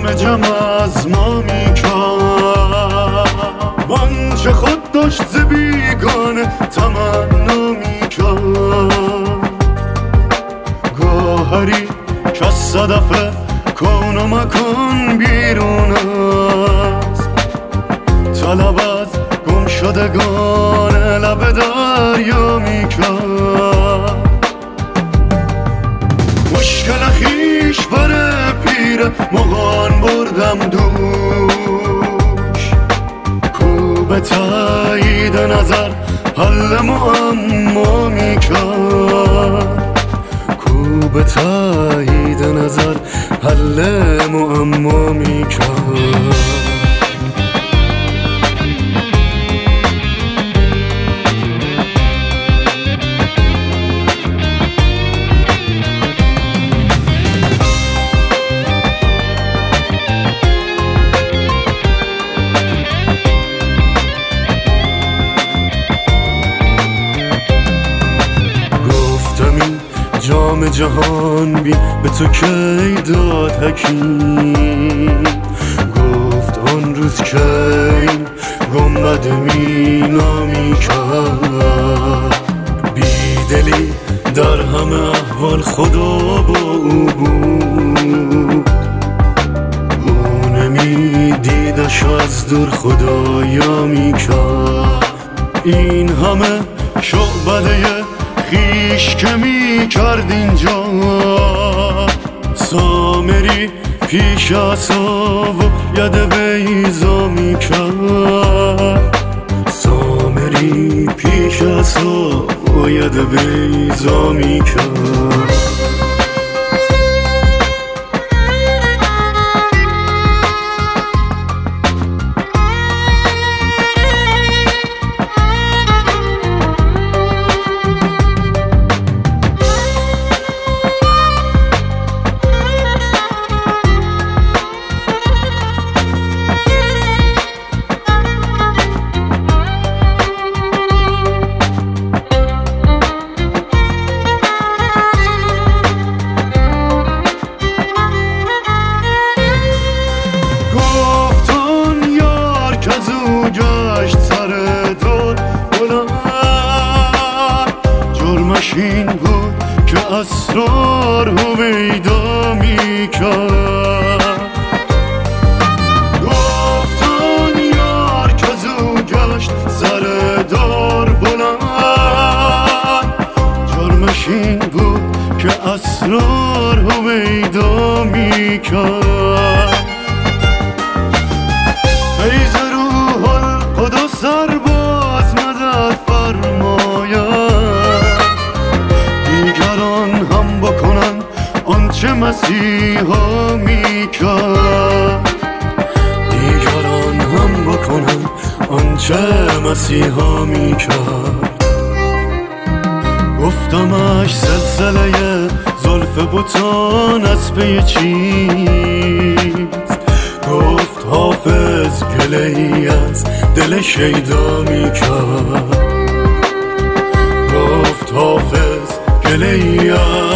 جمع از ما میکرد وانچه خود داشت ز بیگانه تمنا میکرد گوهری که از صدف کون و مکان بیرون است طلب از گم شدگان لب دریا میکرد مشکل خیش بر پیر مغان بردم دوش کو به تایید نظر حل معما میکرد کو به تایید نظر حل معما میکرد جام جهان بی به تو کی داد حکیم گفت آن روز که این گنبد مینا میکرد بیدلی در همه احوال خدا با او بود او نمیدیدش از دور خدایا میکرد این همه شعبده خیش که می کرد اینجا سامری پیش عصا و ید بیضا می کرد سامری پیش عصا و ید بیضا می کرد این بود که اسرار هویدا میکرد گفتن یار که زو گشت سر دار بلند جرمش این بود که اسرار هویدا میکرد فیض روح القدس سرباز مدد فرماید دیگران هم بکنن آنچه مسیحا میکرد دیگران هم بکنن آنچه مسیحا میکرد گفتمش سلسله زلف بتان از پی چیست گفت حافظ گله‌ای از دل شیدا میکرد گفت حافظ گله‌ای